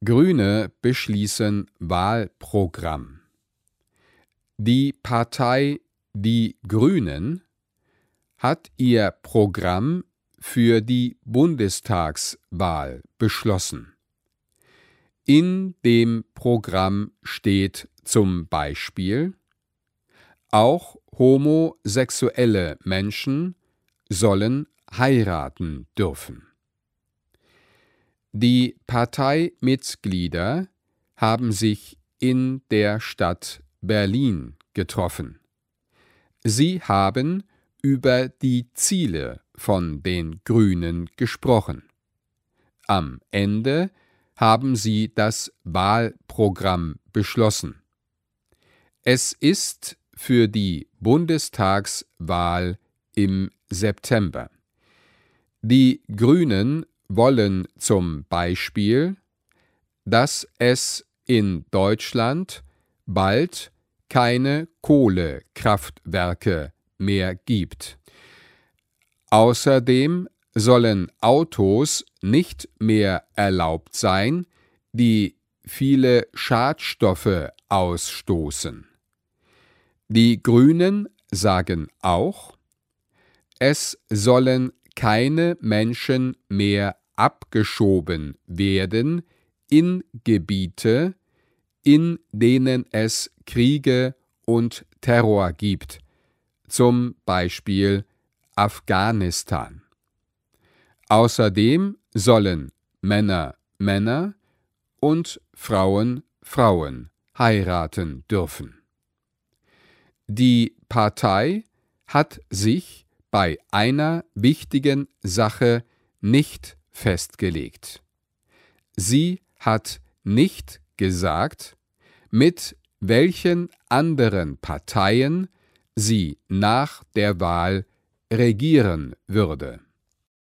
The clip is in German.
Grüne beschließen Wahlprogramm. Die Partei Die Grünen hat ihr Programm für die Bundestagswahl beschlossen. In dem Programm steht zum Beispiel: Auch homosexuelle Menschen sollen heiraten dürfen. Die Parteimitglieder haben sich in der Stadt Berlin getroffen. Sie haben über die Ziele von den Grünen gesprochen. Am Ende haben sie das Wahlprogramm beschlossen. Es ist für die Bundestagswahl im September. Die Grünen wollen zum Beispiel, dass es in Deutschland bald keine Kohlekraftwerke mehr gibt. Außerdem sollen Autos nicht mehr erlaubt sein, die viele Schadstoffe ausstoßen. Die Grünen sagen auch, es sollen keine Menschen mehr abgeschoben werden in Gebiete, in denen es Kriege und Terror gibt, zum Beispiel Afghanistan. Außerdem sollen Männer Männer und Frauen Frauen heiraten dürfen. Die Partei hat sich bei einer wichtigen Sache nicht festgelegt. Sie hat nicht gesagt, mit welchen anderen Parteien sie nach der Wahl regieren würde.